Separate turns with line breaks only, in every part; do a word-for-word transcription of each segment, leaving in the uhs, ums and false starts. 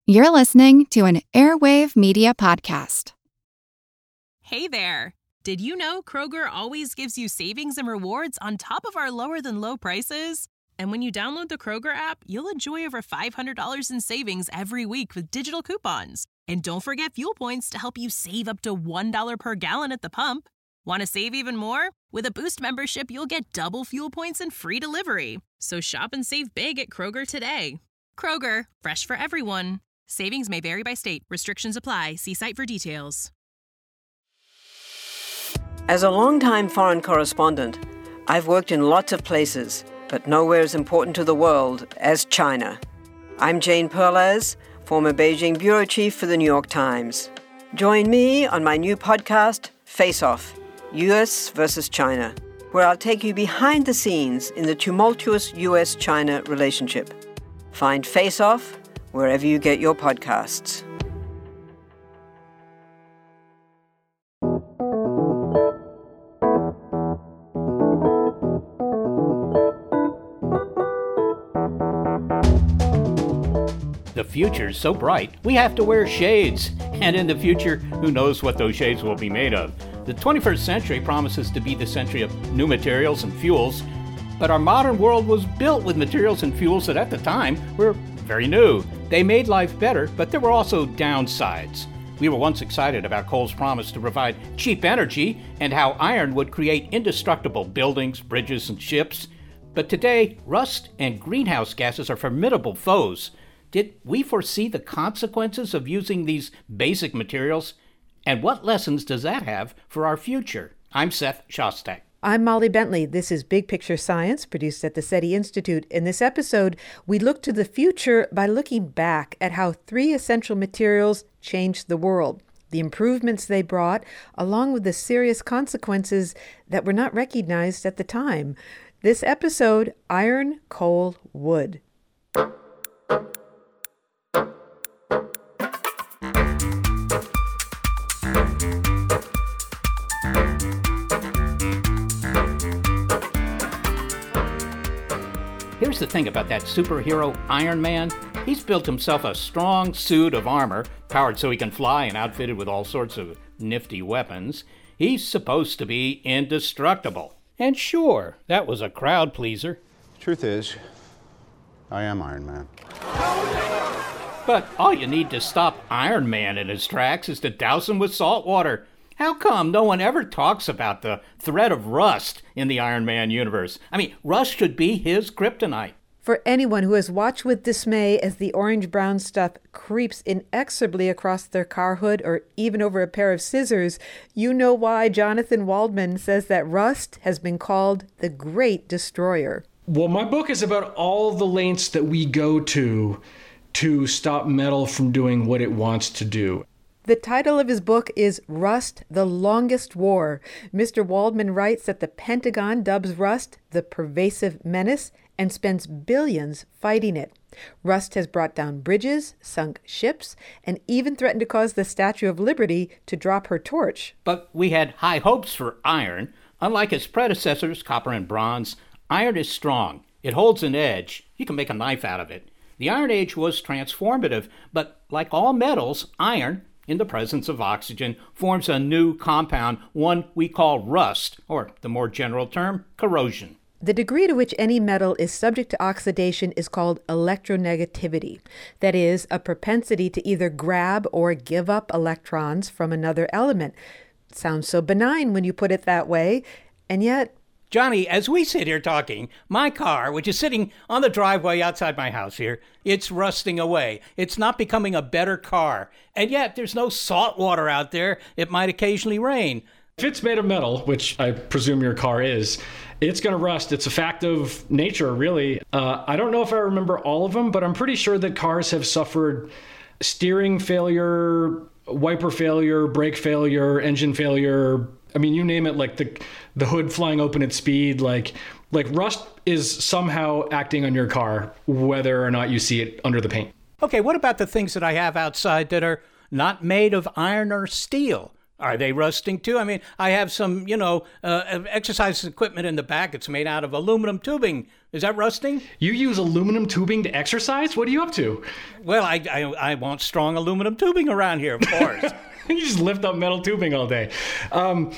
You're listening to an Airwave Media Podcast.
Hey there. Did you know Kroger always gives you savings and rewards on top of our lower than low prices? And when you download the Kroger app, you'll enjoy over five hundred dollars in savings every week with digital coupons. And don't forget fuel points to help you save up to one dollar per gallon at the pump. Want to save even more? With a Boost membership, you'll get double fuel points and free delivery. So shop and save big at Kroger today. Kroger, fresh for everyone. Savings may vary by state. Restrictions apply. See site for details.
As a longtime foreign correspondent, I've worked in lots of places, but nowhere as important to the world as China. I'm Jane Perlez, former Beijing bureau chief for the New York Times. Join me on my new podcast, Face Off, U S versus China, where I'll take you behind the scenes in the tumultuous U S China relationship. Find Face Off wherever you get your podcasts.
The future's so bright, we have to wear shades. And in the future, who knows what those shades will be made of? The twenty-first century promises to be the century of new materials and fuels, but our modern world was built with materials and fuels that at the time were very new. They made life better, but there were also downsides. We were once excited about coal's promise to provide cheap energy and how iron would create indestructible buildings, bridges, and ships. But today, rust and greenhouse gases are formidable foes. Did we foresee the consequences of using these basic materials? And what lessons does that have for our future? I'm Seth Shostak.
I'm Molly Bentley. This is Big Picture Science, produced at the SETI Institute. In this episode, we look to the future by looking back at how three essential materials changed the world, the improvements they brought, along with the serious consequences that were not recognized at the time. This episode, Iron, Coal, Wood.
Here's the thing about that superhero Iron Man. He's built himself a strong suit of armor, powered so he can fly and outfitted with all sorts of nifty weapons. He's supposed to be indestructible. And sure, that was a crowd pleaser.
Truth is, I am Iron Man.
But all you need to stop Iron Man in his tracks is to douse him with salt water. How come no one ever talks about the threat of rust in the Iron Man universe? I mean, rust should be his kryptonite.
For anyone who has watched with dismay as the orange-brown stuff creeps inexorably across their car hood or even over a pair of scissors, you know why Jonathan Waldman says that rust has been called the Great Destroyer.
Well, my book is about all the lengths that we go to to stop metal from doing what it wants to do.
The title of his book is Rust, the Longest War. Mister Waldman writes that the Pentagon dubs rust the pervasive menace and spends billions fighting it. Rust has brought down bridges, sunk ships, and even threatened to cause the Statue of Liberty to drop her torch.
But we had high hopes for iron. Unlike its predecessors, copper and bronze, iron is strong. It holds an edge. You can make a knife out of it. The Iron Age was transformative, but like all metals, iron, in the presence of oxygen, forms a new compound, one we call rust, or the more general term, corrosion.
The degree to which any metal is subject to oxidation is called electronegativity. That is, a propensity to either grab or give up electrons from another element. It sounds so benign when you put it that way, and yet...
Johnny, as we sit here talking, my car, which is sitting on the driveway outside my house here, it's rusting away. It's not becoming a better car. And yet, there's no salt water out there. It might occasionally rain.
If it's made of metal, which I presume your car is, it's going to rust. It's a fact of nature, really. Uh, I don't know if I remember all of them, but I'm pretty sure that cars have suffered steering failure, wiper failure, brake failure, engine failure. I mean, you name it, like the the hood flying open at speed, like like rust is somehow acting on your car, whether or not you see it under the paint.
Okay, what about the things that I have outside that are not made of iron or steel? Are they rusting too? I mean, I have some, you know, uh, exercise equipment in the back. It's made out of aluminum tubing. Is that rusting?
You use aluminum tubing to exercise? What are you up to?
Well, I I, I want strong aluminum tubing around here, of course.
You just lift up metal tubing all day. Um,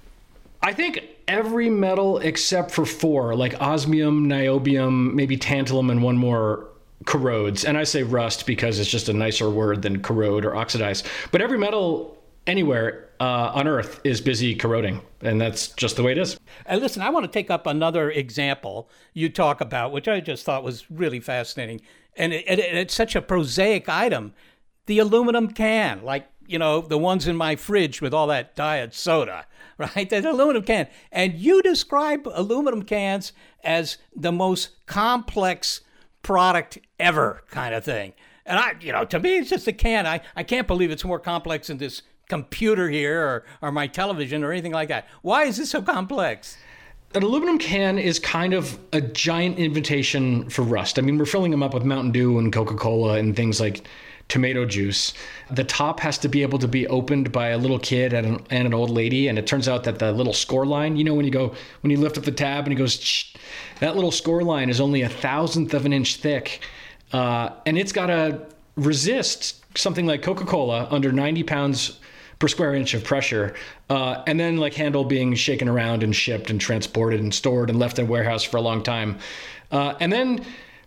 I think every metal except for four, like osmium, niobium, maybe tantalum, and one more, corrodes. And I say rust because it's just a nicer word than corrode or oxidize. But every metal anywhere uh, on Earth is busy corroding, and that's just the way it is.
Uh, listen, I want to take up another example you talk about, which I just thought was really fascinating. And it, it, it's such a prosaic item. The aluminum can, like, you know, the ones in my fridge with all that diet soda, right? That aluminum can. And you describe aluminum cans as the most complex product ever kind of thing. And I, you know, to me, it's just a can. I, I can't believe it's more complex than this computer here or, or my television or anything like that. Why is this so complex?
An aluminum can is kind of a giant invitation for rust. I mean, we're filling them up with Mountain Dew and Coca-Cola and things like tomato juice. The top has to be able to be opened by a little kid and an, and an old lady. And it turns out that the little score line, you know, when you go, when you lift up the tab and it goes, shh, that little score line is only a thousandth of an inch thick. Uh, and it's got to resist something like Coca-Cola under ninety pounds per square inch of pressure, uh, and then like handle being shaken around and shipped and transported and stored and left in a warehouse for a long time. Uh, and then,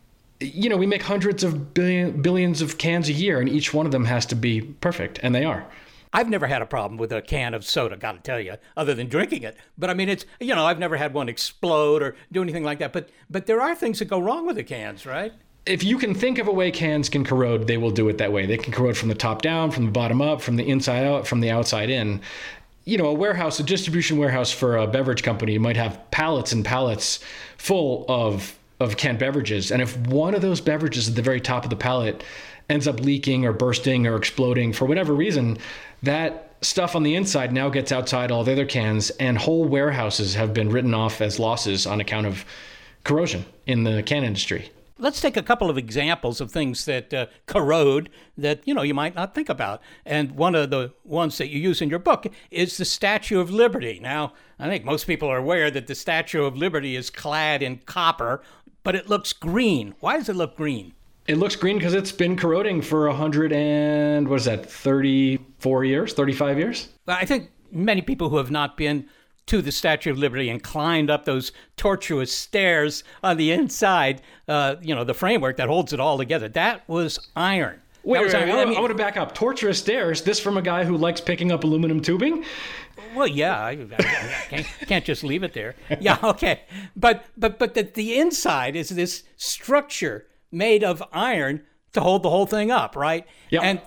you know, we make hundreds of billion, billions of cans a year, and each one of them has to be perfect, and they are.
I've never had a problem with a can of soda, got to tell you, other than drinking it. But I mean, it's, you know, I've never had one explode or do anything like that. But but there are things that go wrong with the cans, right?
If you can think of a way cans can corrode, they will do it that way. They can corrode from the top down, from the bottom up, from the inside out, from the outside in. You know, a warehouse, a distribution warehouse for a beverage company might have pallets and pallets full of, of canned beverages. And if one of those beverages at the very top of the pallet ends up leaking or bursting or exploding for whatever reason, that stuff on the inside now gets outside all the other cans, and whole warehouses have been written off as losses on account of corrosion in the can industry.
Let's take a couple of examples of things that uh, corrode that, you know, you might not think about. And one of the ones that you use in your book is the Statue of Liberty. Now, I think most people are aware that the Statue of Liberty is clad in copper, but it looks green. Why does it look green?
It looks green because it's been corroding for a hundred and, what is that, thirty-four years, thirty-five years?
Well, I think many people who have not been to the Statue of Liberty and climbed up those tortuous stairs on the inside, uh, you know, the framework that holds it all together, that was iron.
Wait,
that was
wait,
iron.
wait,
I, mean,
I want to back up. Tortuous stairs? This from a guy who likes picking up aluminum tubing?
Well, yeah, I, I, I can't, can't just leave it there. Yeah, okay. But but but the, the inside is this structure made of iron to hold the whole thing up, right?
Yeah.
And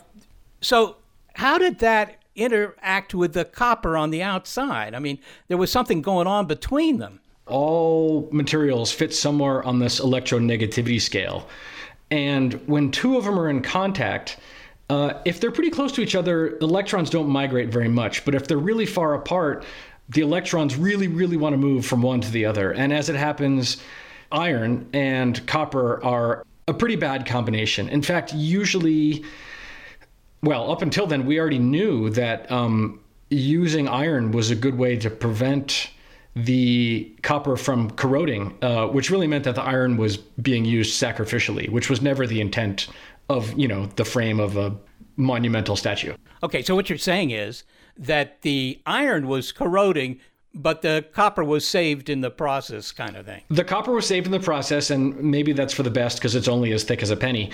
so how did that interact with the copper on the outside? I mean, there was something going on between them.
All materials fit somewhere on this electronegativity scale. And when two of them are in contact, uh, if they're pretty close to each other, electrons don't migrate very much. But if they're really far apart, the electrons really, really want to move from one to the other. And as it happens, iron and copper are a pretty bad combination. In fact, usually... Well, up until then, we already knew that um, using iron was a good way to prevent the copper from corroding, uh, which really meant that the iron was being used sacrificially, which was never the intent of, you know, the frame of a monumental statue.
Okay, so what you're saying is that the iron was corroding, but the copper was saved in the process, kind of thing.
The copper was saved in the process, and maybe that's for the best because it's only as thick as a penny.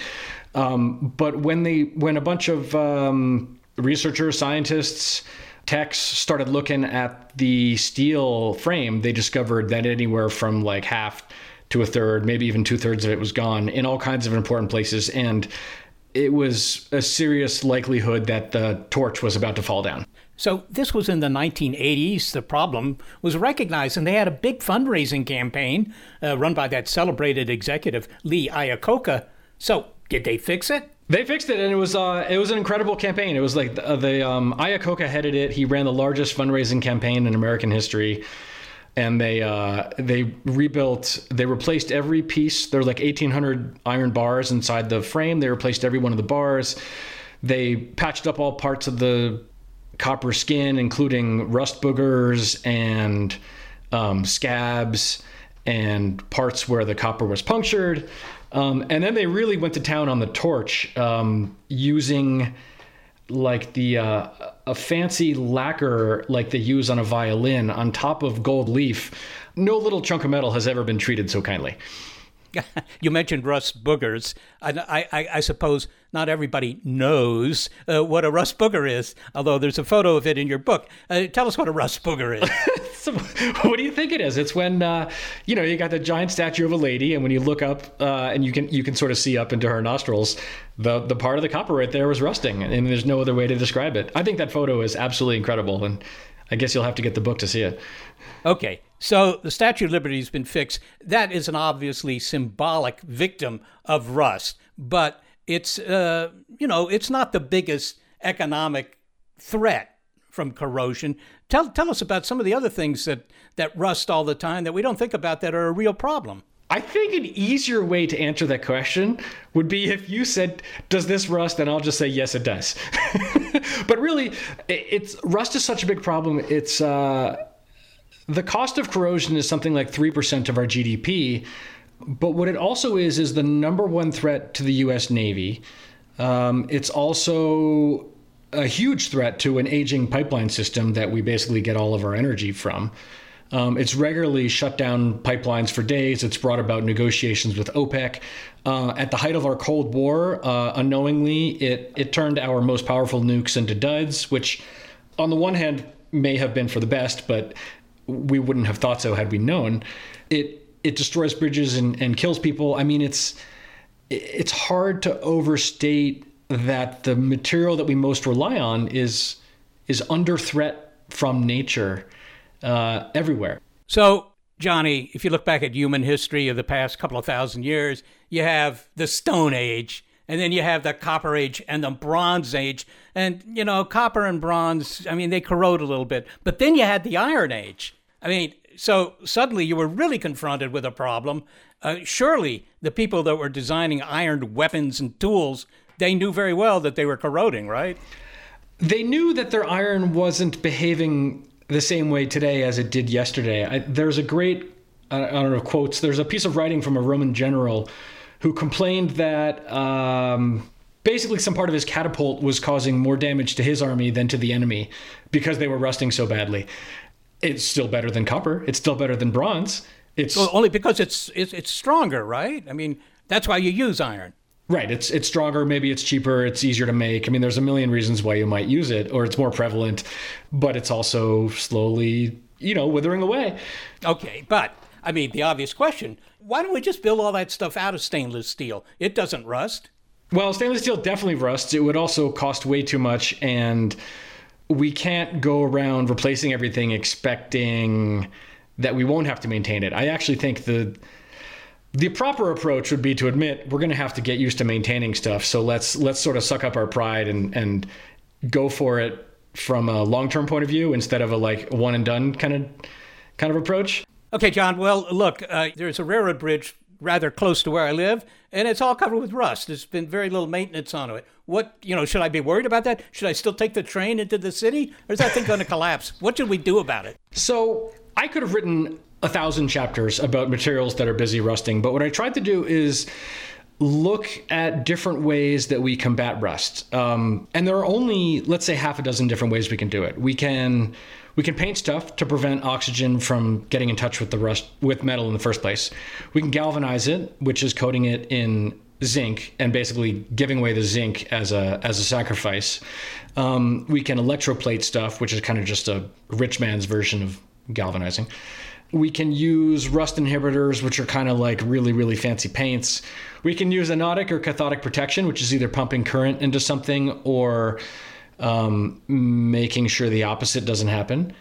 Um, but when they, when a bunch of um, researchers, scientists, techs started looking at the steel frame, they discovered that anywhere from like half to a third, maybe even two thirds of it was gone in all kinds of important places. And it was a serious likelihood that the torch was about to fall down.
So this was in the nineteen eighties. The problem was recognized, and they had a big fundraising campaign uh, run by that celebrated executive, Lee Iacocca. So did they fix it?
They fixed it, and it was uh, it was an incredible campaign. It was like the, the um, Iacocca headed it. He ran the largest fundraising campaign in American history, and they uh, they rebuilt. They replaced every piece. There were like eighteen hundred iron bars inside the frame. They replaced every one of the bars. They patched up all parts of the copper skin, including rust boogers and um, scabs and parts where the copper was punctured. Um, and then they really went to town on the torch, um, using like the uh, a fancy lacquer like they use on a violin on top of gold leaf. No little chunk of metal has ever been treated so kindly.
You mentioned rust boogers. I, I, I suppose not everybody knows uh, what a rust booger is, although there's a photo of it in your book. Uh, tell us what a rust booger is.
So, what do you think it is? It's when, uh, you know, you got the giant statue of a lady, and when you look up uh, and you can you can sort of see up into her nostrils, the, the part of the copper right there was rusting, and there's no other way to describe it. I think that photo is absolutely incredible, and I guess you'll have to get the book to see it.
Okay, so the Statue of Liberty has been fixed. That is an obviously symbolic victim of rust, but it's, uh, you know, it's not the biggest economic threat from corrosion. Tell tell us about some of the other things that, that rust all the time that we don't think about that are a real problem.
I think an easier way to answer that question would be if you said, does this rust? And I'll just say, yes, it does. But really, it's rust is such a big problem. It's uh, the cost of corrosion is something like three percent of our G D P. But what it also is, is the number one threat to the U S Navy. Um, it's also a huge threat to an aging pipeline system that we basically get all of our energy from. Um, it's regularly shut down pipelines for days. It's brought about negotiations with OPEC. Uh, at the height of our Cold War, uh, unknowingly, it, it turned our most powerful nukes into duds, which on the one hand may have been for the best, but we wouldn't have thought so had we known. It it destroys bridges and, and kills people. I mean, it's it's hard to overstate that the material that we most rely on is is under threat from nature. Uh, everywhere.
So, Johnny, if you look back at human history of the past couple of thousand years, you have the Stone Age, and then you have the Copper Age and the Bronze Age. And, you know, copper and bronze, I mean, they corrode a little bit. But then you had the Iron Age. I mean, so suddenly you were really confronted with a problem. Uh, surely the people that were designing iron weapons and tools, they knew very well that they were corroding, right?
They knew that their iron wasn't behaving the same way today as it did yesterday. I, there's a great, I don't know, quotes, there's a piece of writing from a Roman general who complained that um, basically some part of his catapult was causing more damage to his army than to the enemy because they were rusting so badly. It's still better than copper. It's still better than bronze. It's
well, only because it's, it's it's stronger, right? I mean, that's why you use iron.
Right. It's it's stronger. Maybe it's cheaper. It's easier to make. I mean, there's a million reasons why you might use it, or it's more prevalent, but it's also slowly, you know, withering away.
Okay. But I mean, the obvious question, why don't we just build all that stuff out of stainless steel? It doesn't rust.
Well, stainless steel definitely rusts. It would also cost way too much. And we can't go around replacing everything expecting that we won't have to maintain it. I actually think the The proper approach would be to admit we're going to have to get used to maintaining stuff. So let's let's sort of suck up our pride and, and go for it from a long-term point of view instead of a like one and done kind of kind of approach.
Okay, John. Well, look, uh, there's a railroad bridge rather close to where I live, and it's all covered with rust. There's been very little maintenance on it. What, you know, should I be worried about that? Should I still take the train into the city? Or is that thing going to collapse? What should we do about it?
So I could have written a thousand chapters about materials that are busy rusting, but what I tried to do is look at different ways that we combat rust. Um, and there are only, let's say, half a dozen different ways we can do it. We can we can paint stuff to prevent oxygen from getting in touch with the rust with metal in the first place. We can galvanize it, which is coating it in zinc and basically giving away the zinc as a as a sacrifice. Um, we can electroplate stuff, which is kind of just a rich man's version of galvanizing. We can use rust inhibitors, which are kind of like really, really fancy paints. We can use anodic or cathodic protection, which is either pumping current into something or um, making sure the opposite doesn't happen.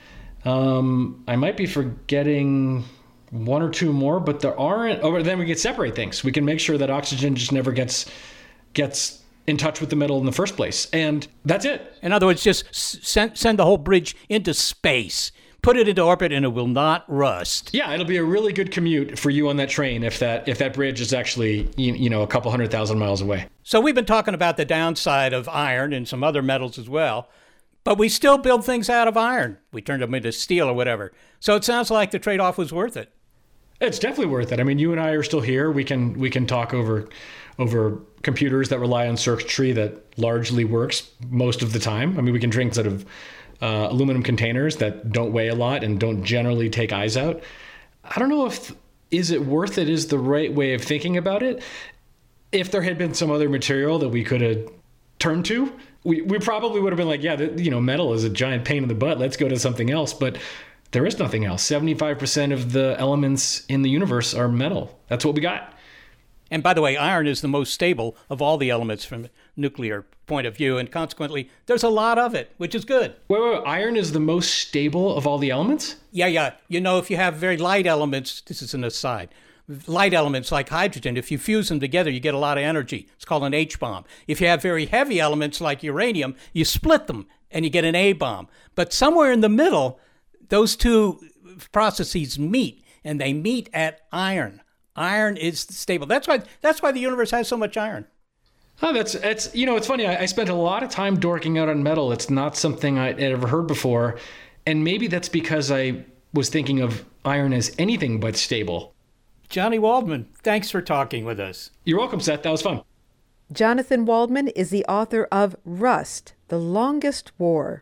Um, I might be forgetting one or two more, but there aren't. Or then we can separate things. We can make sure that oxygen just never gets gets in touch with the metal in the first place. And that's it.
In other words, just send, send the whole bridge into space. Put it into orbit and it will not rust.
Yeah, it'll be a really good commute for you on that train if that if that bridge is actually, you, you know, a couple hundred thousand miles away.
So we've been talking about the downside of iron and some other metals as well. But we still build things out of iron. We turned them into steel or whatever. So it sounds like the trade-off was worth it.
It's definitely worth it. I mean, you and I are still here. We can we can talk over over computers that rely on circuitry that largely works most of the time. I mean, we can drink sort of uh, aluminum containers that don't weigh a lot and don't generally take eyes out. I don't know if is it worth it is the right way of thinking about it. If there had been some other material that we could have turned to, we, we probably would have been like, yeah, the, you know, metal is a giant pain in the butt. Let's go to something else. But there is nothing else. seventy-five percent of the elements in the universe are metal. That's what we got.
And by the way, iron is the most stable of all the elements from a nuclear point of view, and consequently, there's a lot of it, which is good.
Wait, wait, wait. Iron is the most stable of all the elements?
Yeah, yeah. You know, if you have very light elements, this is an aside, light elements like hydrogen, if you fuse them together, you get a lot of energy. It's called an H-bomb. If you have very heavy elements like uranium, you split them and you get an A-bomb. But somewhere in the middle, those two processes meet, and they meet at iron. Iron is stable. That's why that's why the universe has so much iron.
Oh, that's that's you know, it's funny. I, I spent a lot of time dorking out on metal. It's not something I'd ever heard before, and maybe that's because I was thinking of iron as anything but stable.
Johnny Waldman, thanks for talking with us.
You're welcome, Seth. That was fun.
Jonathan Waldman is the author of Rust: The Longest War.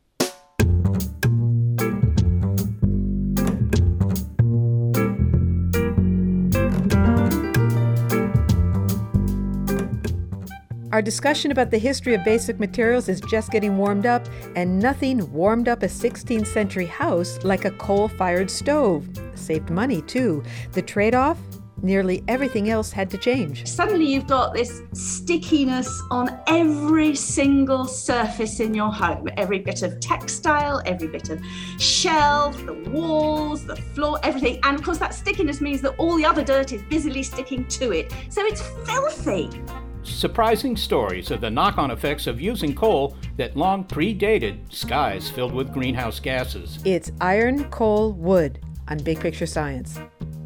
Our discussion about the history of basic materials is just getting warmed up, and nothing warmed up a sixteenth century house like a coal-fired stove. Saved money, too. The trade-off? Nearly everything else had to change.
Suddenly you've got this stickiness on every single surface in your home. Every bit of textile, every bit of shelf, the walls, the floor, everything. And of course that stickiness means that all the other dirt is busily sticking to it. So it's filthy.
Surprising stories of the knock-on effects of using coal that long predated skies filled with greenhouse gases.
It's Iron, Coal, Wood on Big Picture Science.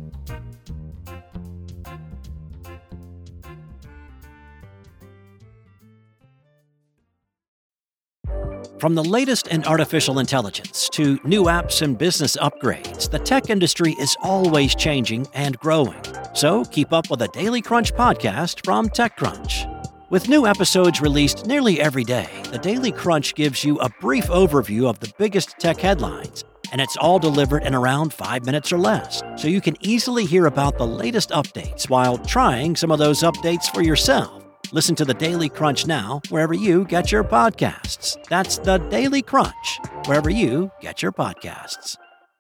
From the latest in artificial intelligence to new apps and business upgrades, the tech industry is always changing and growing. So keep up with the Daily Crunch podcast from TechCrunch. With new episodes released nearly every day, the Daily Crunch gives you a brief overview of the biggest tech headlines, and it's all delivered in around five minutes or less, so you can easily hear about the latest updates while trying some of those updates for yourself. Listen to the Daily Crunch now, wherever you get your podcasts. That's the Daily Crunch, wherever you get your podcasts.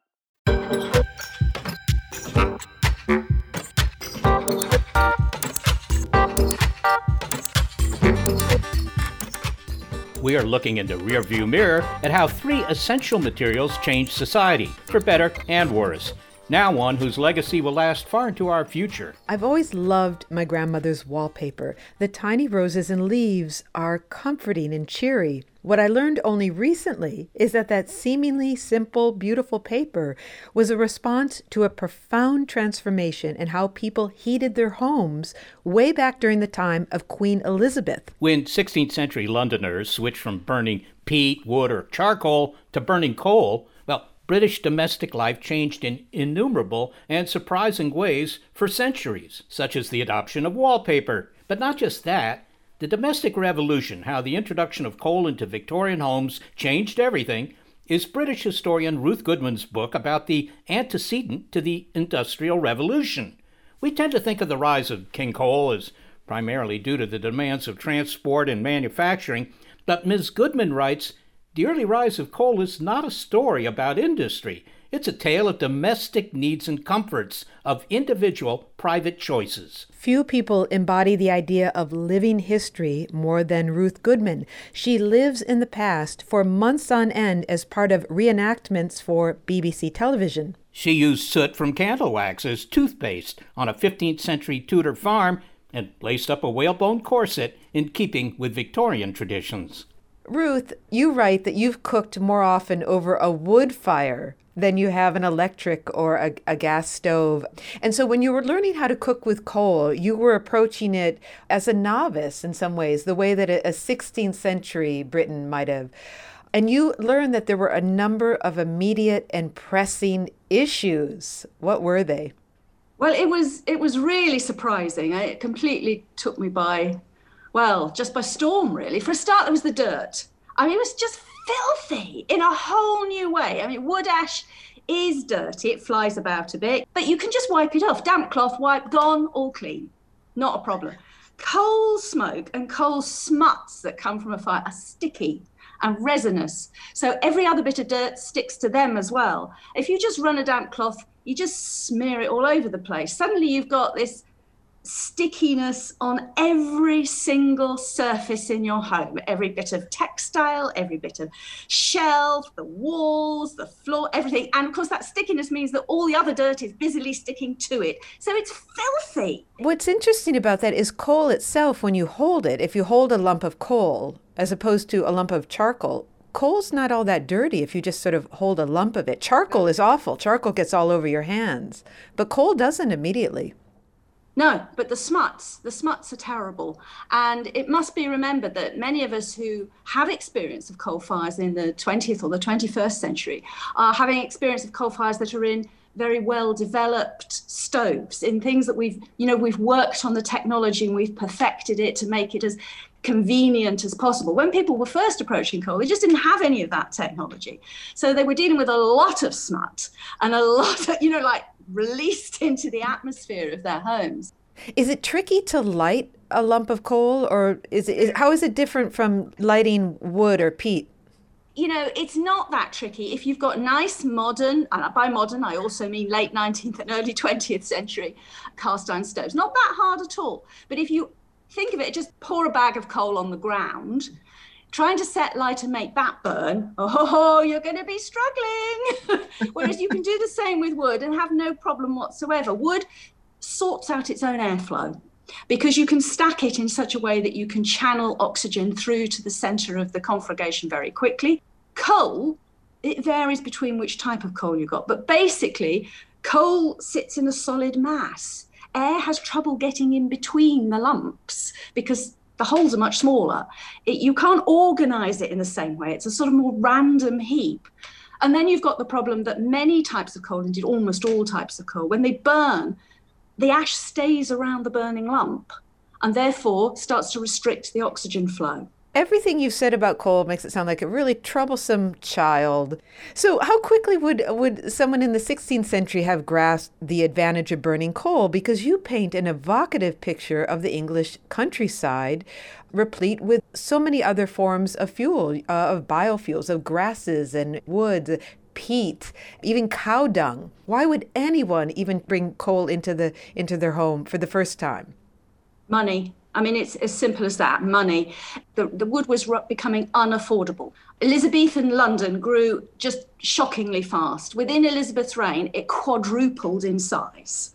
We are looking in the rearview mirror at how three essential materials changed society, for better and worse. Now one whose legacy will last far into our future.
I've always loved my grandmother's wallpaper. The tiny roses and leaves are comforting and cheery. What I learned only recently is that that seemingly simple, beautiful paper was a response to a profound transformation in how people heated their homes way back during the time of Queen Elizabeth.
When sixteenth century Londoners switched from burning peat, wood, or charcoal to burning coal, well, British domestic life changed in innumerable and surprising ways for centuries, such as the adoption of wallpaper. But not just that. The domestic revolution, how the introduction of coal into Victorian homes changed everything, is British historian Ruth Goodman's book about the antecedent to the Industrial Revolution. We tend to think of the rise of King Coal as primarily due to the demands of transport and manufacturing, but Miz Goodman writes, the early rise of coal is not a story about industry. It's a tale of domestic needs and comforts, of individual private choices.
Few people embody the idea of living history more than Ruth Goodman. She lives in the past for months on end as part of reenactments for B B C television.
She used soot from candle wax as toothpaste on a fifteenth century Tudor farm and laced up a whalebone corset in keeping with Victorian traditions.
Ruth, you write that you've cooked more often over a wood fire than you have an electric or a, a gas stove. And so when you were learning how to cook with coal, you were approaching it as a novice in some ways, the way that a sixteenth century Briton might have. And you learned that there were a number of immediate and pressing issues. What were they?
Well, it was it was really surprising. It completely took me by, well, just by storm, really. For a start, there was the dirt. I mean, it was just filthy in a whole new way. I mean, wood ash is dirty. It flies about a bit, but you can just wipe it off. Damp cloth, wipe, gone, all clean. Not a problem. Coal smoke and coal smuts that come from a fire are sticky and resinous. So every other bit of dirt sticks to them as well. If you just run a damp cloth, you just smear it all over the place. Suddenly you've got this stickiness on every single surface in your home, every bit of textile, every bit of shelf, the walls, the floor, everything. And of course that stickiness means that all the other dirt is busily sticking to it. So it's filthy.
What's interesting about that is coal itself, when you hold it, if you hold a lump of coal as opposed to a lump of charcoal, coal's not all that dirty if you just sort of hold a lump of it. Charcoal is awful. Charcoal gets all over your hands, but coal doesn't immediately.
No, but the smuts, the smuts are terrible. And it must be remembered that many of us who have experience of coal fires in the twentieth or the twenty-first century are having experience of coal fires that are in very well developed stoves, in things that we've, you know, we've worked on the technology and we've perfected it to make it as convenient as possible. When people were first approaching coal, they just didn't have any of that technology. So they were dealing with a lot of smut and a lot of, you know, like released into the atmosphere of their homes.
Is it tricky to light a lump of coal, or is it, is, how is it different from lighting wood or peat?
You know, it's not that tricky. If you've got nice modern, and by modern, I also mean late nineteenth and early twentieth century cast iron stoves, not that hard at all. But if you think of it, just pour a bag of coal on the ground, trying to set light and make that burn, oh, you're going to be struggling. Whereas you can do the same with wood and have no problem whatsoever. Wood sorts out its own airflow because you can stack it in such a way that you can channel oxygen through to the center of the conflagration very quickly. Coal, it varies between which type of coal you've got, but basically coal sits in a solid mass. Air has trouble getting in between the lumps because the holes are much smaller. It, you can't organize it in the same way. It's a sort of more random heap. And then you've got the problem that many types of coal, indeed almost all types of coal, when they burn, the ash stays around the burning lump and therefore starts to restrict the oxygen flow.
Everything you've said about coal makes it sound like a really troublesome child. So how quickly would would someone in the sixteenth century have grasped the advantage of burning coal? Because you paint an evocative picture of the English countryside, replete with so many other forms of fuel, uh, of biofuels, of grasses and woods, peat, even cow dung. Why would anyone even bring coal into the into their home for the first time?
Money. I mean, it's as simple as that, money. The, the wood was becoming unaffordable. Elizabethan London grew just shockingly fast. Within Elizabeth's reign, it quadrupled in size.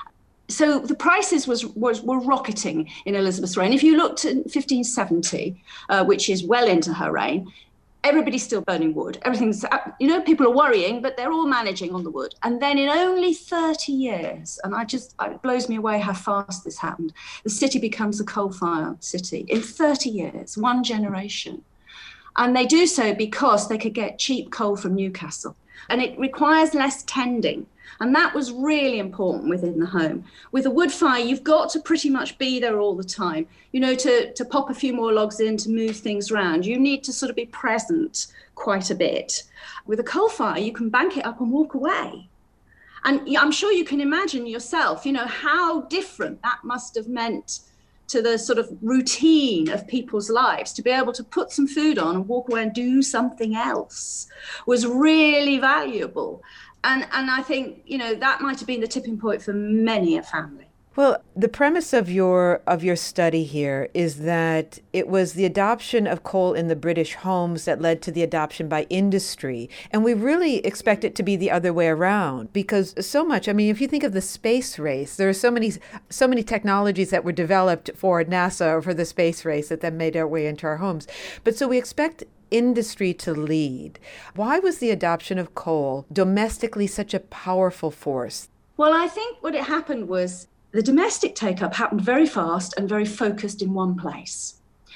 So the prices was, was were rocketing in Elizabeth's reign. If you looked at fifteen seventy, uh, which is well into her reign, everybody's still burning wood. Everything's, you know, people are worrying, but they're all managing on the wood. And then in only thirty years, and I just, it blows me away how fast this happened, the city becomes a coal-fired city. In thirty years, one generation. And they do so because they could get cheap coal from Newcastle. And it requires less tending. And that was really important within the home. With a wood fire, you've got to pretty much be there all the time. You know, to, to pop a few more logs in, to move things around. You need to sort of be present quite a bit. With a coal fire, you can bank it up and walk away. And I'm sure you can imagine yourself, you know, how different that must have meant to the sort of routine of people's lives. To be able to put some food on and walk away and do something else was really valuable. And and I think, you know, that might have been the tipping point for many a family.
Well, the premise of your of your study here is that it was the adoption of coal in the British homes that led to the adoption by industry. And we really expect it to be the other way around, because so much, I mean, if you think of the space race, there are so many so many technologies that were developed for NASA or for the space race that then made their way into our homes. But so we expect industry to lead. Why was the adoption of coal domestically such a powerful force?
Well, I think what it happened was the domestic take-up happened very fast and very focused in one place.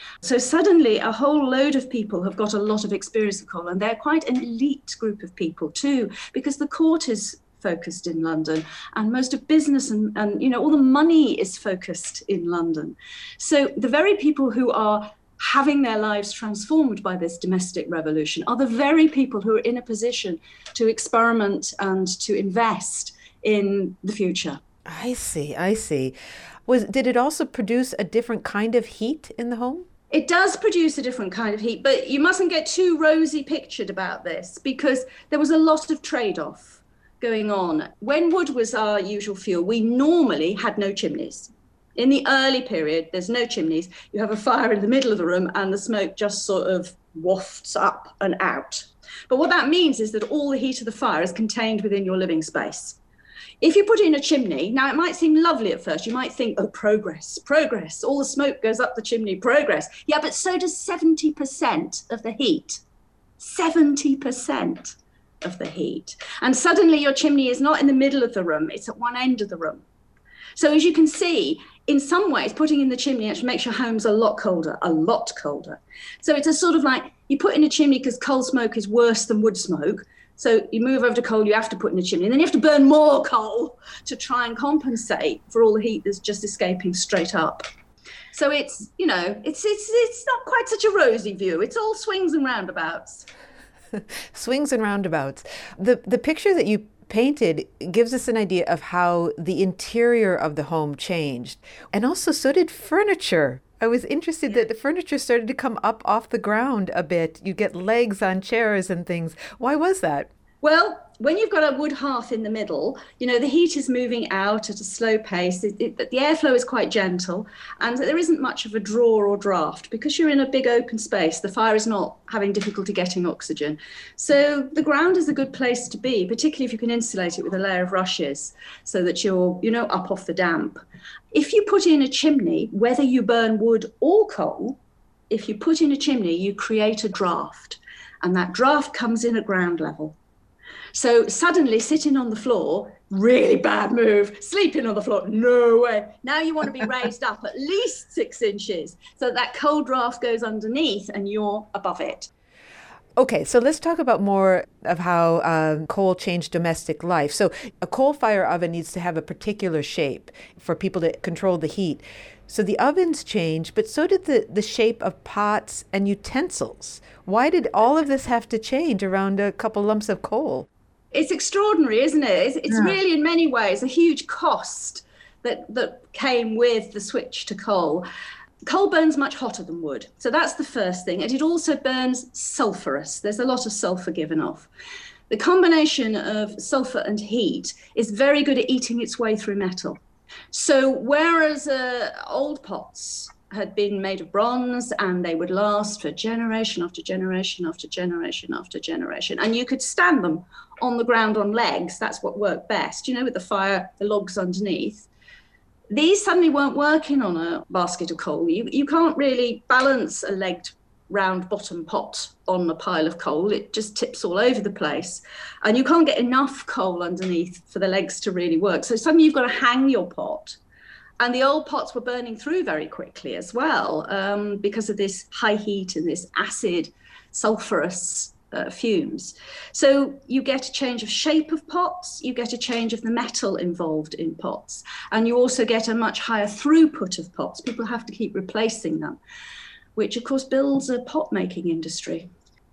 So suddenly a whole load of people have got a lot of experience of coal, and they're quite an elite group of people too, because the court is focused in London, and most of business and, and you know, all the money is focused in London. So the very people who are having their lives transformed by this domestic revolution are the very people who are in a position to experiment and to invest in the future.
I see, I see. Was did it also produce a different kind of heat in the home?
It does produce a different kind of heat, but you mustn't get too rosy pictured about this, because there was a lot of trade-off going on. When wood was our usual fuel, we normally had no chimneys. In the early period, there's no chimneys. You have a fire in the middle of the room and the smoke just sort of wafts up and out. But what that means is that all the heat of the fire is contained within your living space. If you put in a chimney, now it might seem lovely at first. You might think, oh, progress, progress. All the smoke goes up the chimney, progress. Yeah, but so does seventy percent of the heat. seventy percent of the heat. And suddenly your chimney is not in the middle of the room, it's at one end of the room. So as you can see, in some ways, putting in the chimney actually makes your homes a lot colder, a lot colder. So it's a sort of like, you put in a chimney because coal smoke is worse than wood smoke. So you move over to coal, you have to put in a chimney, and then you have to burn more coal to try and compensate for all the heat that's just escaping straight up. So it's, you know, it's it's it's not quite such a rosy view. It's all swings and roundabouts.
Swings and roundabouts. The the picture that you painted gives us an idea of how the interior of the home changed. And also so did furniture. I was interested that the furniture started to come up off the ground a bit. You get legs on chairs and things. Why was that?
Well, when you've got a wood hearth in the middle, you know, the heat is moving out at a slow pace. It, it, the airflow is quite gentle, and there isn't much of a draw or draft. Because you're in a big open space, the fire is not having difficulty getting oxygen. So the ground is a good place to be, particularly if you can insulate it with a layer of rushes so that you're, you know, up off the damp. If you put in a chimney, whether you burn wood or coal, if you put in a chimney, you create a draft, and that draft comes in at ground level. So suddenly sitting on the floor, really bad move. Sleeping on the floor, no way. Now you want to be raised up at least six inches so that cold draft goes underneath and you're above it.
Okay, so let's talk about more of how um, coal changed domestic life. So a coal fire oven needs to have a particular shape for people to control the heat. So the ovens changed, but so did the, the shape of pots and utensils. Why did all of this have to change around a couple lumps of coal?
It's extraordinary, isn't it? It's, it's yeah. really, in many ways, a huge cost that, that came with the switch to coal. Coal burns much hotter than wood. So that's the first thing. And it also burns sulphurous. There's a lot of sulphur given off. The combination of sulphur and heat is very good at eating its way through metal. So whereas uh, old pots had been made of bronze and they would last for generation after generation after generation after generation, and you could stand them on the ground on legs, that's what worked best, you know, with the fire, the logs underneath. These suddenly weren't working on a basket of coal. You, you can't really balance a legged round bottom pot on a pile of coal. It just tips all over the place. And you can't get enough coal underneath for the legs to really work. So suddenly you've got to hang your pot. And the old pots were burning through very quickly as well um, because of this high heat and this acid, sulphurous uh, fumes. So you get a change of shape of pots, you get a change of the metal involved in pots, and you also get a much higher throughput of pots. People have to keep replacing them, which of course builds a pot making industry.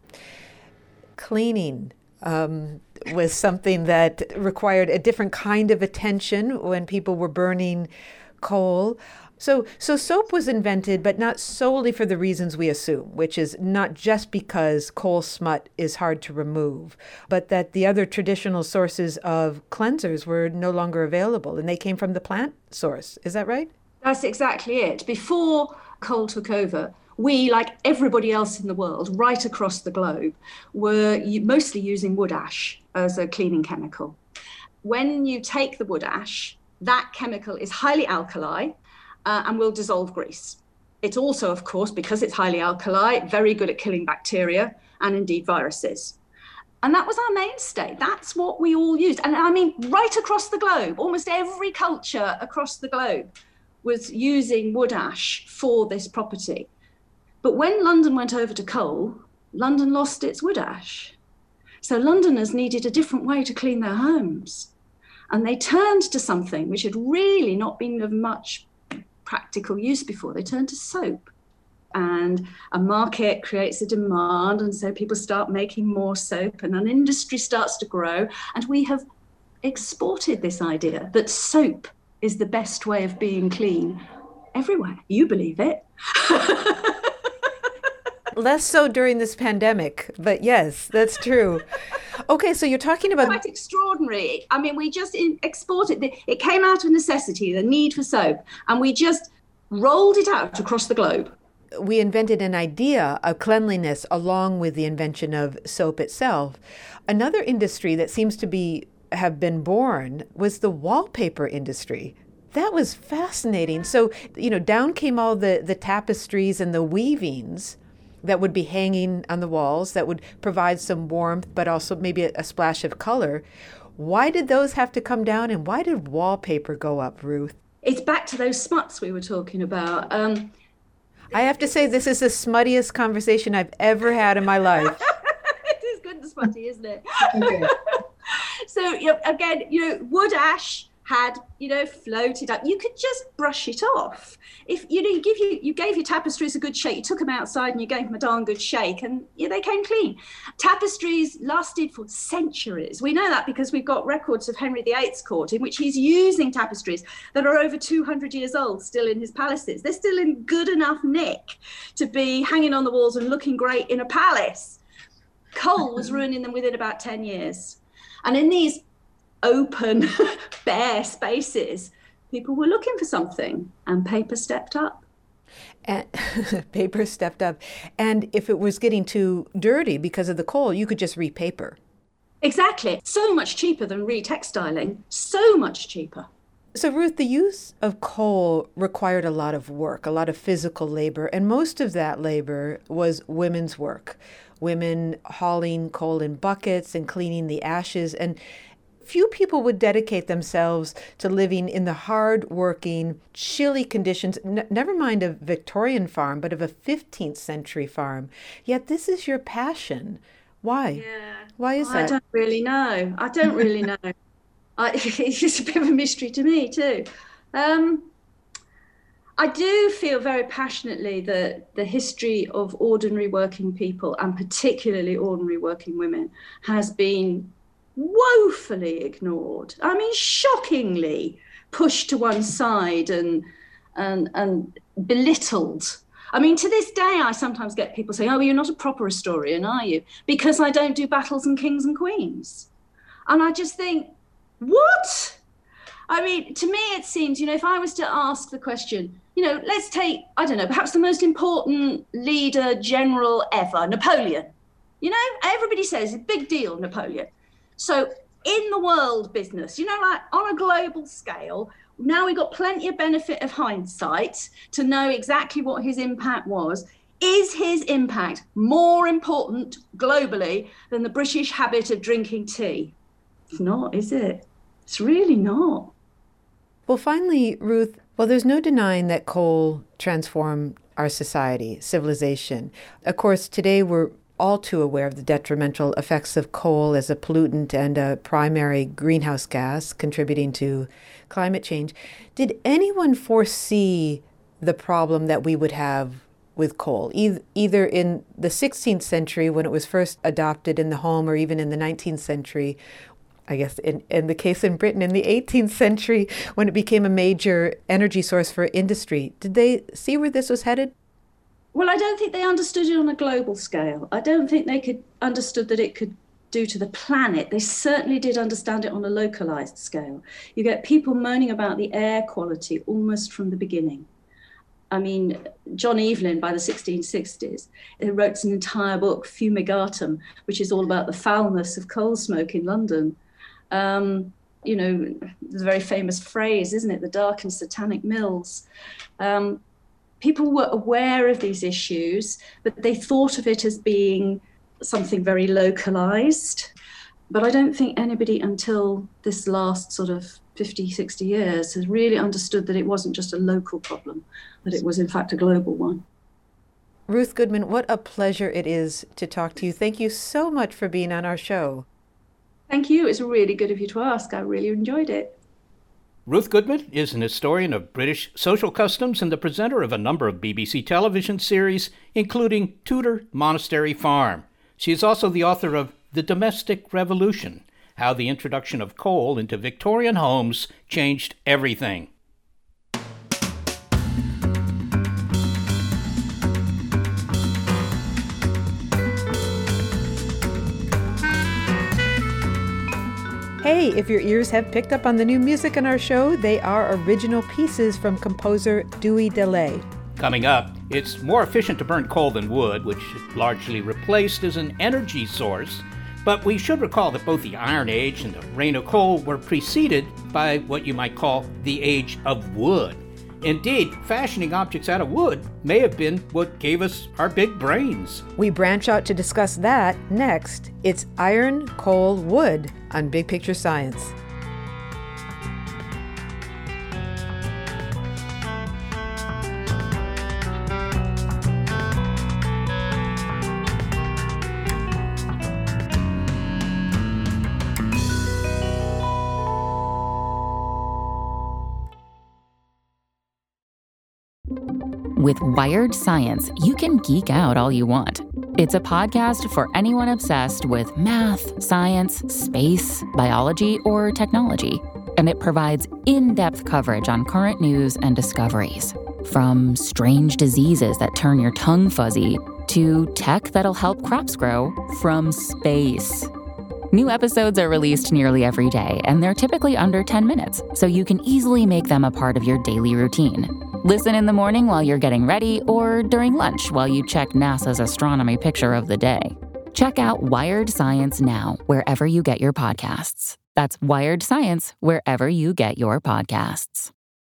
Cleaning um, was something that required a different kind of attention when people were burning coal. So, so soap was invented, but not solely for the reasons we assume, which is not just because coal smut is hard to remove, but that the other traditional sources of cleansers were no longer available, and they came from the plant source. Is that right?
That's exactly it. Before coal took over, we, like everybody else in the world, right across the globe, were mostly using wood ash as a cleaning chemical. When you take the wood ash, that chemical is highly alkali uh, and will dissolve grease. It's also, of course, because it's highly alkali, very good at killing bacteria and indeed viruses. And that was our mainstay. That's what we all used. And I mean, right across the globe, almost every culture across the globe was using wood ash for this property. But when London went over to coal, London lost its wood ash. So Londoners needed a different way to clean their homes. And they turned to something which had really not been of much practical use before. They turned to soap. And a market creates a demand, and so people start making more soap, and an industry starts to grow. And we have exported this idea that soap is the best way of being clean everywhere. You believe it.
Less so during this pandemic, but yes, that's true. Okay, so you're talking about...
Quite extraordinary. I mean, we just in- exported, it. it came out of necessity, the need for soap, and we just rolled it out across the globe.
We invented an idea of cleanliness along with the invention of soap itself. Another industry that seems to be have been born was the wallpaper industry. That was fascinating. So, you know, down came all the, the tapestries and the weavings that would be hanging on the walls that would provide some warmth, but also maybe a, a splash of color. Why did those have to come down, and why did wallpaper go up, Ruth?
It's back to those smuts we were talking about. Um,
I have to say, this is the smuttiest conversation I've ever had in my life.
It is good and smutty, isn't it? Okay. So, you know, again, you know, wood ash had, you know, floated up. You could just brush it off. If, you know, you give you, you gave your tapestries a good shake, you took them outside and you gave them a darn good shake, and yeah, they came clean. Tapestries lasted for centuries. We know that because we've got records of Henry the Eighth's court in which he's using tapestries that are over two hundred years old still in his palaces. They're still in good enough nick to be hanging on the walls and looking great in a palace. Coal was ruining them within about ten years. And in these open, bare spaces, people were looking for something, and paper stepped up.
And paper stepped up. And if it was getting too dirty because of the coal, you could just repaper.
Exactly. So much cheaper than retextiling. So much cheaper.
So, Ruth, the use of coal required a lot of work, a lot of physical labor, and most of that labor was women's work. Women hauling coal in buckets and cleaning the ashes, and few people would dedicate themselves to living in the hard-working, chilly conditions, n- never mind a Victorian farm, but of a fifteenth century farm. Yet this is your passion. Why?
Yeah.
Why is
I
that?
I don't really know. I don't really know. I, it's just a bit of a mystery to me too. Um, I do feel very passionately that the history of ordinary working people, and particularly ordinary working women, has been woefully ignored. I mean, shockingly pushed to one side and and and belittled. I mean, to this day, I sometimes get people saying, "Oh, well, you're not a proper historian, are you?" Because I don't do battles and kings and queens. And I just think, what? I mean, to me, it seems, you know, if I was to ask the question, you know, let's take, I don't know, perhaps the most important leader, general ever, Napoleon. You know, everybody says, big deal, Napoleon. So in the world business, you know, like on a global scale, now we've got plenty of benefit of hindsight to know exactly what his impact was. Is his impact more important globally than the British habit of drinking tea? It's not, is it? It's really not.
Well, finally, Ruth, well, there's no denying that coal transformed our society, civilization. Of course, today we're all too aware of the detrimental effects of coal as a pollutant and a primary greenhouse gas contributing to climate change. Did anyone foresee the problem that we would have with coal, e- either in the sixteenth century when it was first adopted in the home, or even in the nineteenth century, I guess in, in the case in Britain, in the eighteenth century, when it became a major energy source for industry? Did they see where this was headed?
Well, I don't think they understood it on a global scale. I don't think they could understood that it could do to the planet. They certainly did understand it on a localized scale. You get people moaning about the air quality almost from the beginning. I mean, John Evelyn, by the sixteen sixties, he wrote an entire book, Fumigatum, which is all about the foulness of coal smoke in London. Um, you know, the very famous phrase, isn't it? The dark and satanic mills. Um, people were aware of these issues, but they thought of it as being something very localized. But I don't think anybody until this last sort of fifty, sixty years has really understood that it wasn't just a local problem, that it was in fact a global one.
Ruth Goodman, what a pleasure it is to talk to you. Thank you so much for being on our show.
Thank you. It's really good of you to ask. I really enjoyed it.
Ruth Goodman is an historian of British social customs and the presenter of a number of B B C television series, including Tudor Monastery Farm. She is also the author of The Domestic Revolution, How the Introduction of Coal into Victorian Homes Changed Everything.
Hey, if your ears have picked up on the new music in our show, they are original pieces from composer Dewey Delay.
Coming up, it's more efficient to burn coal than wood, which is largely replaced as an energy source. But we should recall that both the Iron Age and the reign of coal were preceded by what you might call the Age of Wood. Indeed, fashioning objects out of wood may have been what gave us our big brains.
We branch out to discuss that next. It's Iron, Coal, Wood on Big Picture Science.
With Wired Science, you can geek out all you want. It's a podcast for anyone obsessed with math, science, space, biology, or technology. And it provides in-depth coverage on current news and discoveries. From strange diseases that turn your tongue fuzzy to tech that'll help crops grow from space. New episodes are released nearly every day, and they're typically under ten minutes, so you can easily make them a part of your daily routine. Listen in the morning while you're getting ready or during lunch while you check NASA's astronomy picture of the day. Check out Wired Science now, wherever you get your podcasts. That's Wired Science, wherever you get your podcasts.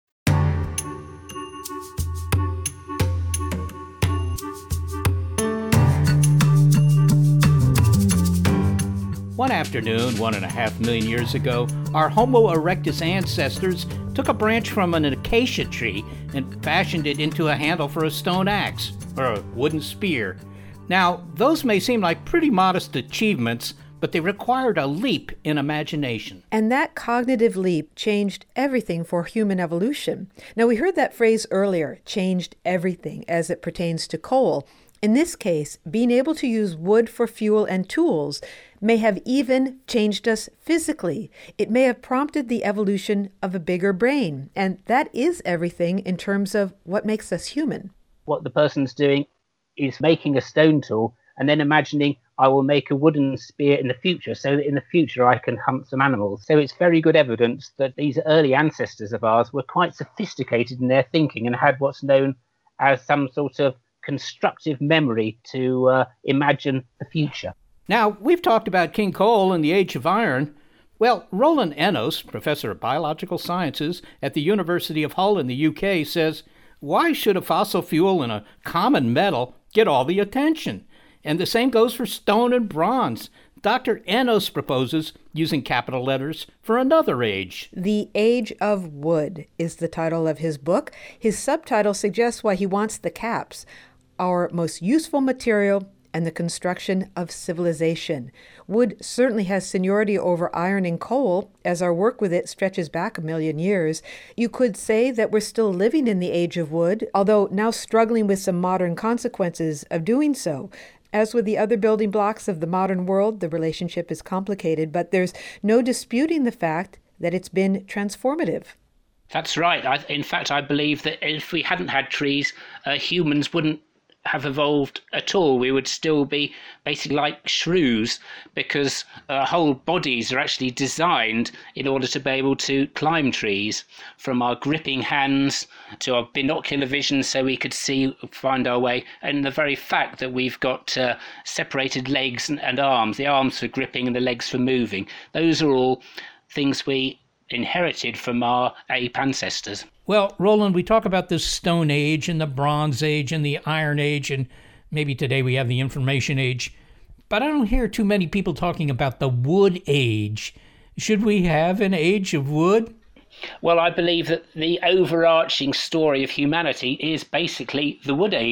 One afternoon, one and a half million years ago, our Homo erectus ancestors took a branch from an acacia tree and fashioned it into a handle for a stone axe, or a wooden spear. Now, those may seem like pretty modest achievements, but they required a leap in imagination.
And that cognitive leap changed everything for human evolution. Now, we heard that phrase earlier, changed everything, as it pertains to coal. In this case, being able to use wood for fuel and tools may have even changed us physically. It may have prompted the evolution of a bigger brain. And that is everything in terms of what makes us human.
What the person's doing is making a stone tool and then imagining I will make a wooden spear in the future so that in the future I can hunt some animals. So it's very good evidence that these early ancestors of ours were quite sophisticated in their thinking and had what's known as some sort of constructive memory to uh, imagine the future.
Now, we've talked about King Coal and the Age of Iron. Well, Roland Enos, professor of biological sciences at the University of Hull in the U K, says, why should a fossil fuel and a common metal get all the attention? And the same goes for stone and bronze. Doctor Enos proposes using capital letters for another age.
The Age of Wood is the title of his book. His subtitle suggests why he wants the caps. Our most useful material and the construction of civilization. Wood certainly has seniority over iron and coal, as our work with it stretches back a million years. You could say that we're still living in the Age of Wood, although now struggling with some modern consequences of doing so. As with the other building blocks of the modern world, the relationship is complicated, but there's no disputing the fact that it's been transformative.
That's right. I, in fact, I believe that if we hadn't had trees, uh, humans wouldn't have evolved at all. We would still be basically like shrews, because our whole bodies are actually designed in order to be able to climb trees, from our gripping hands to our binocular vision so we could see, find our way, and the very fact that we've got uh, separated legs and, and arms, the arms for gripping and the legs for moving. Those are all things we inherited from our ape ancestors.
Well, Roland, we talk about the Stone Age and the Bronze Age and the Iron Age, and maybe today we have the Information Age, but I don't hear too many people talking about the Wood Age. Should we have an age of wood?
Well, I believe that the overarching story of humanity is basically the Wood Age.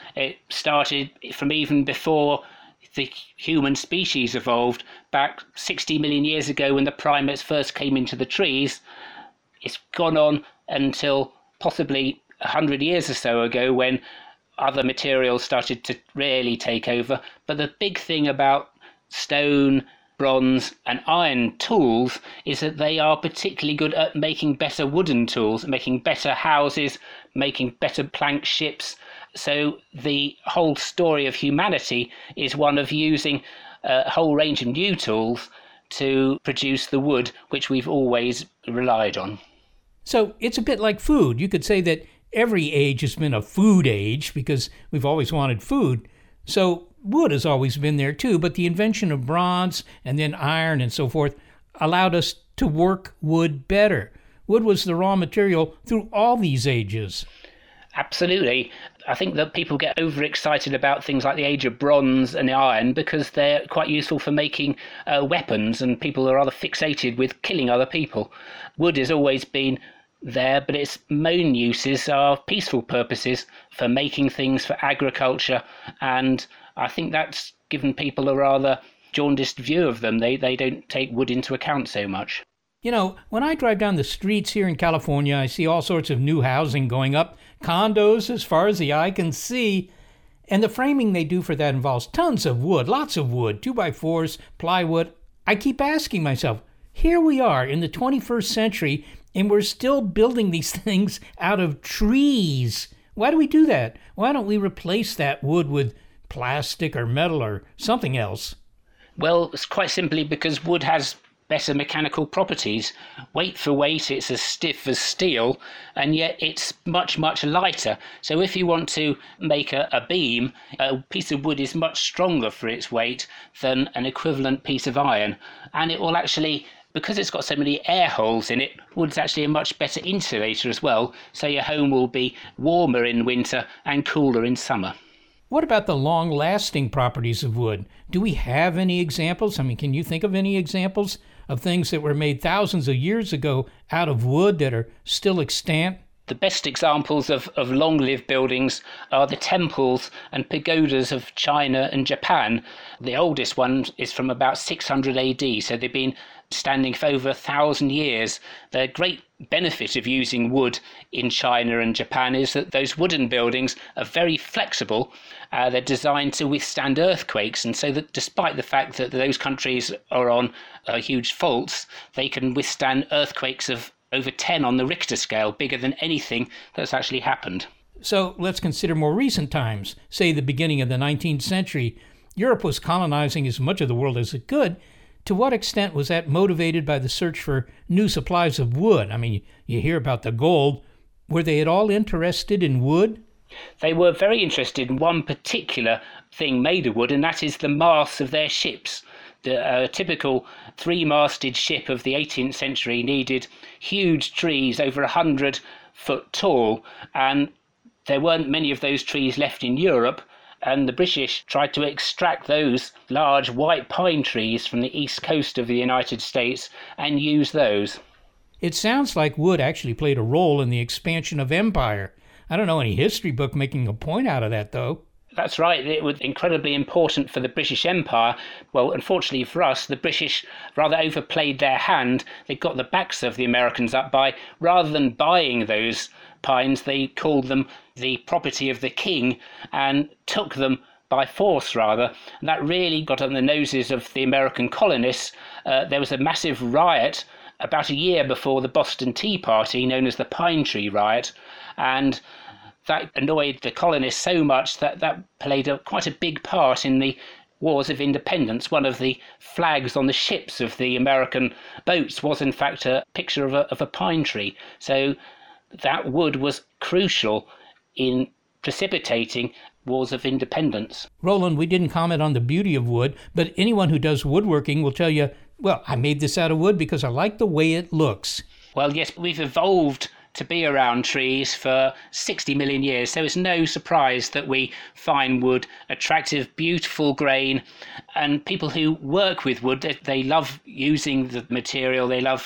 It started from even before the human species evolved, back sixty million years ago when the primates first came into the trees. It's gone on until possibly one hundred years or so ago when other materials started to really take over. But the big thing about stone, bronze and iron tools is that they are particularly good at making better wooden tools, making better houses, making better plank ships. So the whole story of humanity is one of using a whole range of new tools to produce the wood which we've always relied on.
So it's a bit like food. You could say that every age has been a food age because we've always wanted food. So wood has always been there too, but the invention of bronze and then iron and so forth allowed us to work wood better. Wood was the raw material through all these ages.
Absolutely. I think that people get overexcited about things like the age of bronze and iron because they're quite useful for making uh, weapons, and people are rather fixated with killing other people. Wood has always been there, but its main uses are peaceful purposes for making things for agriculture, and I think that's given people a rather jaundiced view of them. They they don't take wood into account so much.
You know, when I drive down the streets here in California, I see all sorts of new housing going up, condos as far as the eye can see, and the framing they do for that involves tons of wood, lots of wood, two by fours, plywood. I keep asking myself, here we are in the twenty-first century, and we're still building these things out of trees. Why do we do that? Why don't we replace that wood with plastic or metal or something else?
Well, it's quite simply because wood has better mechanical properties. Weight for weight, it's as stiff as steel, and yet it's much, much lighter. So if you want to make a, a beam, a piece of wood is much stronger for its weight than an equivalent piece of iron. And it will actually, because it's got so many air holes in it, wood's actually a much better insulator as well. So your home will be warmer in winter and cooler in summer.
What about the long-lasting properties of wood? Do we have any examples? I mean, can you think of any examples of things that were made thousands of years ago out of wood that are still extant?
The best examples of, of long-lived buildings are the temples and pagodas of China and Japan. The oldest one is from about six hundred A D, so they've been standing for over a thousand years. The great benefit of using wood in China and Japan is that those wooden buildings are very flexible. Uh, they're designed to withstand earthquakes, and so that despite the fact that those countries are on uh, huge faults, they can withstand earthquakes of over ten on the Richter scale, bigger than anything that's actually happened.
So let's consider more recent times, say the beginning of the nineteenth century. Europe was colonizing as much of the world as it could. To what extent was that motivated by the search for new supplies of wood? I mean, you hear about the gold. Were they at all interested in wood?
They were very interested in one particular thing made of wood, and that is the masts of their ships. The uh, typical three-masted ship of the eighteenth century needed huge trees over a hundred foot tall, and there weren't many of those trees left in Europe, and the British tried to extract those large white pine trees from the east coast of the United States and use those.
It sounds like wood actually played a role in the expansion of empire. I don't know any history book making a point out of that, though.
That's right. It was incredibly important for the British Empire. Well, unfortunately for us, the British rather overplayed their hand. They got the backs of the Americans up by, rather than buying those pines, they called them the property of the king and took them by force, rather. And that really got on the noses of the American colonists. Uh, there was a massive riot about a year before the Boston Tea Party, known as the Pine Tree Riot, and that annoyed the colonists so much that that played a, quite a big part in the Wars of Independence. One of the flags on the ships of the American boats was in fact a picture of a, of a pine tree. So that wood was crucial in precipitating Wars of Independence.
Roland, we didn't comment on the beauty of wood, but anyone who does woodworking will tell you, well, I made this out of wood because I like the way it looks.
Well, yes, we've evolved to be around trees for sixty million years, so it's no surprise that we find wood attractive, beautiful grain, and people who work with wood, they, they love using the material, they love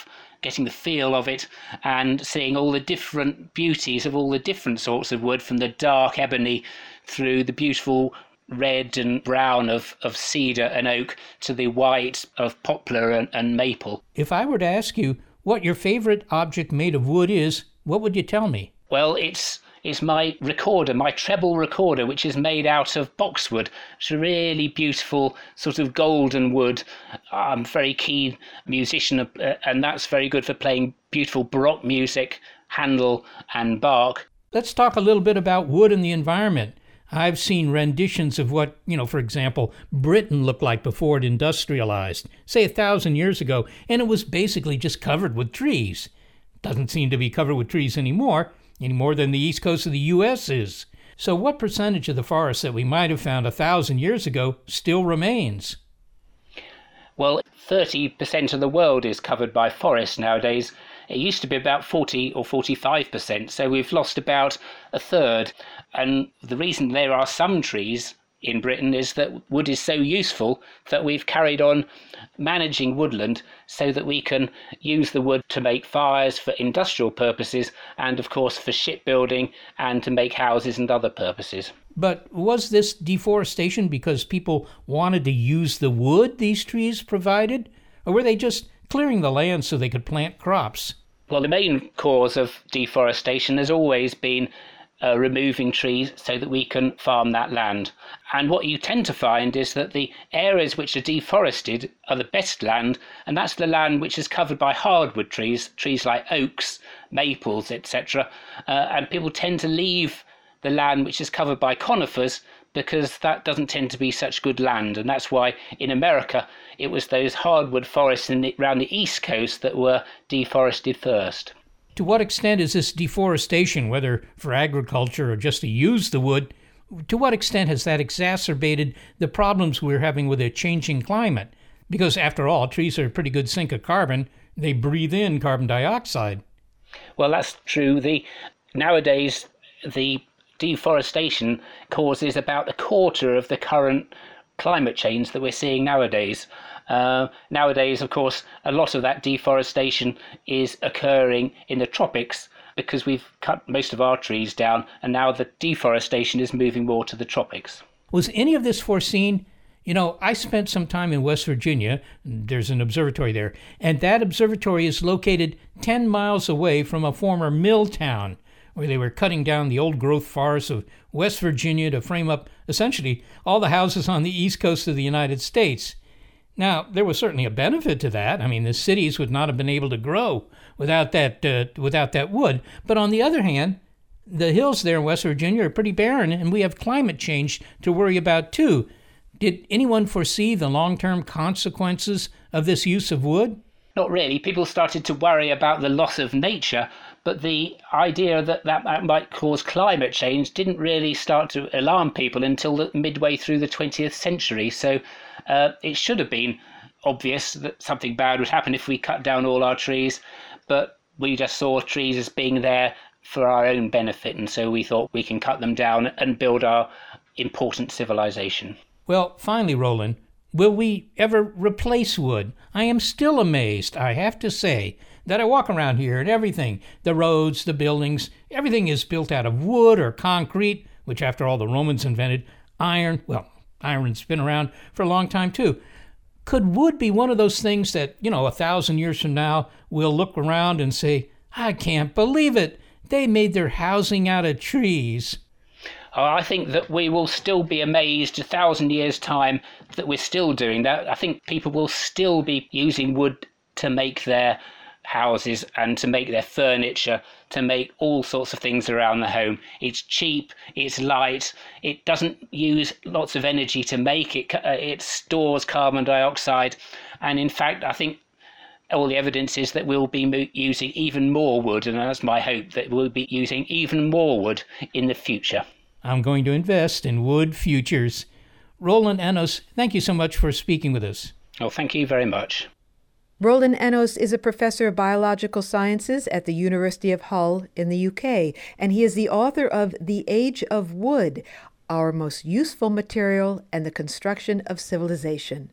getting the feel of it and seeing all the different beauties of all the different sorts of wood, from the dark ebony through the beautiful red and brown of, of cedar and oak to the white of poplar and, and maple.
If I were to ask you what your favorite object made of wood is, what would you tell me?
Well, it's it's my recorder, my treble recorder, which is made out of boxwood. It's a really beautiful sort of golden wood. I'm a very keen musician, uh, and that's very good for playing beautiful Baroque music, Handel and Bach.
Let's talk a little bit about wood and the environment. I've seen renditions of what, you know, for example, Britain looked like before it industrialized, say a thousand years ago, and it was basically just covered with trees. Doesn't seem to be covered with trees anymore, any more than the east coast of the U S is. So what percentage of the forest that we might have found a thousand years ago still remains?
Well, thirty percent of the world is covered by forests nowadays. It used to be about forty or forty-five percent, so we've lost about a third. And the reason there are some trees in Britain is that wood is so useful that we've carried on managing woodland so that we can use the wood to make fires for industrial purposes and, of course, for shipbuilding and to make houses and other purposes.
But was this deforestation because people wanted to use the wood these trees provided? Or were they just clearing the land so they could plant crops?
Well, the main cause of deforestation has always been Uh, removing trees so that we can farm that land. And what you tend to find is that the areas which are deforested are the best land, and that's the land which is covered by hardwood trees, trees like oaks, maples, et cetera. Uh, and people tend to leave the land which is covered by conifers because that doesn't tend to be such good land. And that's why in America it was those hardwood forests in the, around the East Coast that were deforested first.
To what extent is this deforestation, whether for agriculture or just to use the wood, to what extent has that exacerbated the problems we're having with a changing climate? Because after all, trees are a pretty good sink of carbon. They breathe in carbon dioxide.
Well, that's true. The nowadays, the deforestation causes about a quarter of the current climate change that we're seeing nowadays. Uh, nowadays, of course, a lot of that deforestation is occurring in the tropics because we've cut most of our trees down, and now the deforestation is moving more to the tropics.
Was any of this foreseen? You know, I spent some time in West Virginia. There's an observatory there, and that observatory is located ten miles away from a former mill town where they were cutting down the old growth forests of West Virginia to frame up essentially all the houses on the east coast of the United States. Now, there was certainly a benefit to that. I mean, the cities would not have been able to grow without that uh, without that wood. But on the other hand, the hills there in West Virginia are pretty barren, and we have climate change to worry about too. Did anyone foresee the long-term consequences of this use of wood?
Not really. People started to worry about the loss of nature, but the idea that that might cause climate change didn't really start to alarm people until the midway through the twentieth century. So uh, it should have been obvious that something bad would happen if we cut down all our trees, but we just saw trees as being there for our own benefit, and so we thought we can cut them down and build our important civilization.
Well, finally, Roland, will we ever replace wood? I am still amazed, I have to say, that I walk around here and everything, the roads, the buildings, everything is built out of wood or concrete, which after all the Romans invented, iron. Well, iron's been around for a long time too. Could wood be one of those things that, you know, a thousand years from now, we'll look around and say, I can't believe it. They made their housing out of trees.
Oh, I think that we will still be amazed a thousand years' time that we're still doing that. I think people will still be using wood to make their houses and to make their furniture, to make all sorts of things around the home. It's cheap, it's light, it doesn't use lots of energy to make it, it stores carbon dioxide, and in fact I think all the evidence is that we'll be using even more wood, and that's my hope, that we'll be using even more wood in the future.
I'm going to invest in wood futures. Roland Enos, thank you so much for speaking with us.
Oh, thank you very much.
Roland Enos is a professor of biological sciences at the University of Hull in the U K, and he is the author of The Age of Wood, Our Most Useful Material and the Construction of Civilization.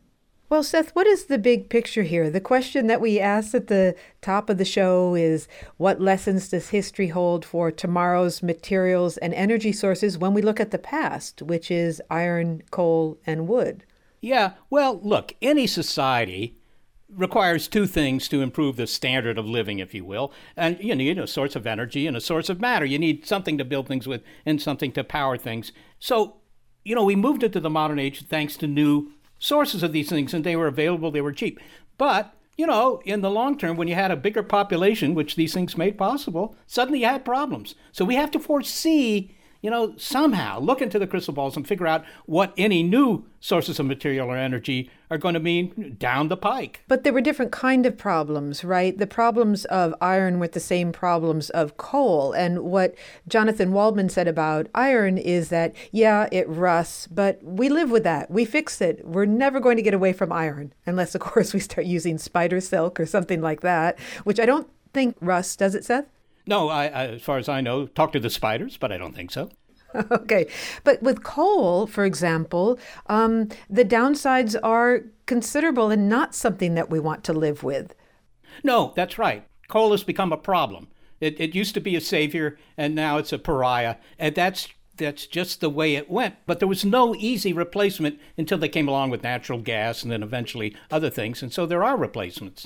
Well, Seth, what is the big picture here? The question that we asked at the top of the show is, what lessons does history hold for tomorrow's materials and energy sources when we look at the past, which is iron, coal, and wood?
Yeah, well, look, any society requires two things to improve the standard of living, if you will. And you need a source of energy and a source of matter. You need something to build things with and something to power things. So, you know, we moved into the modern age thanks to new sources of these things, and they were available, they were cheap. But, you know, in the long term, when you had a bigger population, which these things made possible, suddenly you had problems. So we have to foresee, you know, somehow look into the crystal balls and figure out what any new sources of material or energy are going to mean down the pike.
But there were different kind of problems, right? The problems of iron were the same problems of coal. And what Jonathan Waldman said about iron is that, yeah, it rusts, but we live with that. We fix it. We're never going to get away from iron, unless, of course, we start using spider silk or something like that, which I don't think rusts, does it, Seth?
No, I, I, as far as I know, talk to the spiders, but I don't think so.
Okay. But with coal, for example, um, the downsides are considerable and not something that we want to live with.
No, that's right. Coal has become a problem. It, it used to be a savior, and now it's a pariah. And that's that's just the way it went. But there was no easy replacement until they came along with natural gas and then eventually other things. And so there are replacements.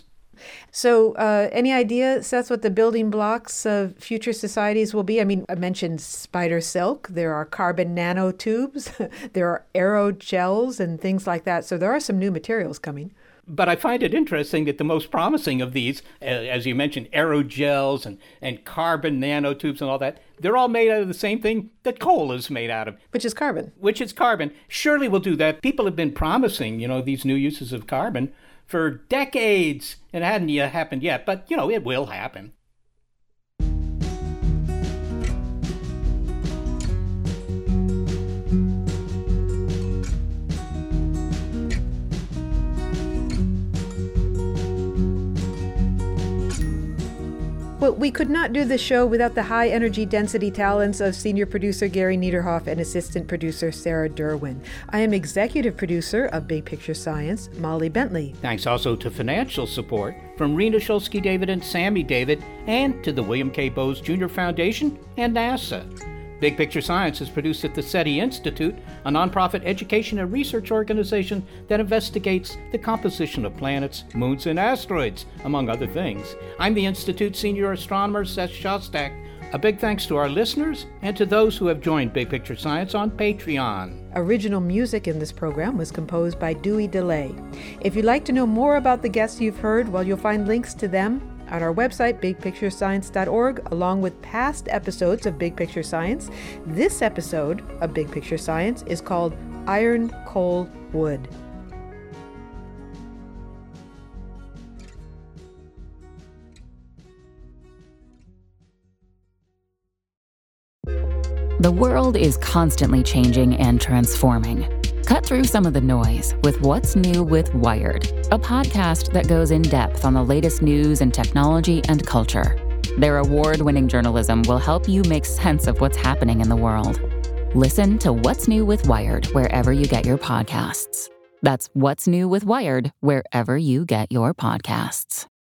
So uh, any idea, Seth, what the building blocks of future societies will be? I mean, I mentioned spider silk. There are carbon nanotubes. There are aerogels and things like that. So there are some new materials coming.
But I find it interesting that the most promising of these, as you mentioned, aerogels and, and carbon nanotubes and all that, they're all made out of the same thing that coal is made out of.
Which is carbon.
Which is carbon. Surely we'll do that. People have been promising, you know, these new uses of carbon for decades. It hadn't yet happened yet, but, you know, it will happen.
Well, we could not do the show without the high energy density talents of senior producer Gary Niederhoff and assistant producer Sarah Derwin. I am executive producer of Big Picture Science, Molly Bentley.
Thanks also to financial support from Rena Shulsky David and Sammy David, and to the William K. Bowes Junior Foundation and NASA. Big Picture Science is produced at the SETI Institute, a nonprofit education and research organization that investigates the composition of planets, moons, and asteroids, among other things. I'm the Institute's senior astronomer, Seth Shostak. A big thanks to our listeners and to those who have joined Big Picture Science on Patreon.
Original music in this program was composed by Dewey DeLay. If you'd like to know more about the guests you've heard, well, you'll find links to them on our website, big picture science dot org, along with past episodes of Big Picture Science. This episode of Big Picture Science is called Iron, Coal, Wood.
The world is constantly changing and transforming. Cut through some of the noise with What's New with Wired, a podcast that goes in depth on the latest news and technology and culture. Their award-winning journalism will help you make sense of what's happening in the world. Listen to What's New with Wired wherever you get your podcasts. That's What's New with Wired wherever you get your podcasts.